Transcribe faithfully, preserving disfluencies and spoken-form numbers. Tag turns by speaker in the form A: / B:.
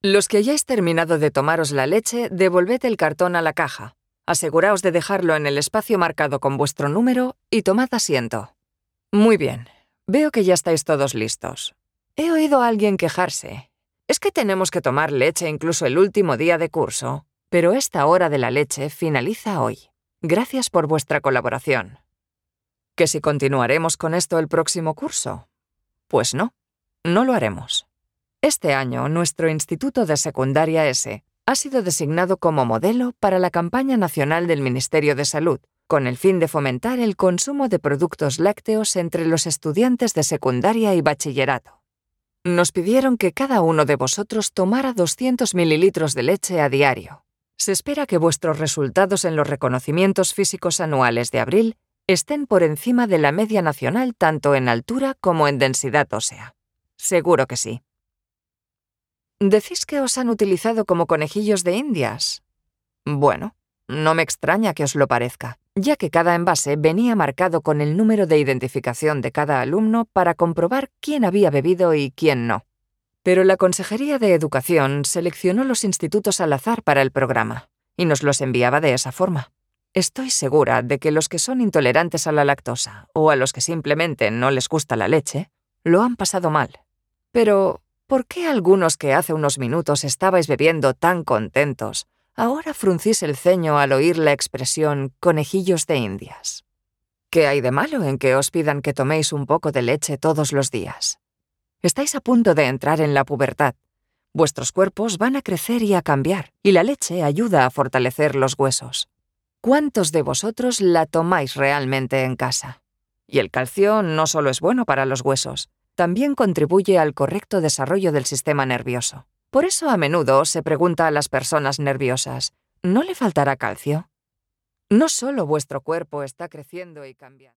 A: Los que hayáis terminado de tomaros la leche, devolved el cartón a la caja. Aseguraos de dejarlo en el espacio marcado con vuestro número y tomad asiento. Muy bien. Veo que ya estáis todos listos. He oído a alguien quejarse. Es que tenemos que tomar leche incluso el último día de curso, pero esta hora de la leche finaliza hoy. Gracias por vuestra colaboración. ¿Que si continuaremos con esto el próximo curso? Pues no, no lo haremos. Este año, nuestro Instituto de Secundaria S ha sido designado como modelo para la campaña nacional del Ministerio de Salud, con el fin de fomentar el consumo de productos lácteos entre los estudiantes de secundaria y bachillerato. Nos pidieron que cada uno de vosotros tomara doscientos mililitros de leche a diario. Se espera que vuestros resultados en los reconocimientos físicos anuales de abril estén por encima de la media nacional tanto en altura como en densidad ósea. Seguro que sí. ¿Decís que os han utilizado como conejillos de indias? Bueno, no me extraña que os lo parezca, ya que cada envase venía marcado con el número de identificación de cada alumno para comprobar quién había bebido y quién no. Pero la Consejería de Educación seleccionó los institutos al azar para el programa y nos los enviaba de esa forma. Estoy segura de que los que son intolerantes a la lactosa o a los que simplemente no les gusta la leche, lo han pasado mal. Pero, ¿por qué algunos que hace unos minutos estabais bebiendo tan contentos, ahora fruncís el ceño al oír la expresión conejillos de indias? ¿Qué hay de malo en que os pidan que toméis un poco de leche todos los días? Estáis a punto de entrar en la pubertad. Vuestros cuerpos van a crecer y a cambiar, y la leche ayuda a fortalecer los huesos. ¿Cuántos de vosotros la tomáis realmente en casa? Y el calcio no solo es bueno para los huesos, también contribuye al correcto desarrollo del sistema nervioso. Por eso a menudo se pregunta a las personas nerviosas, ¿no le faltará calcio? No solo vuestro cuerpo está creciendo y cambiando.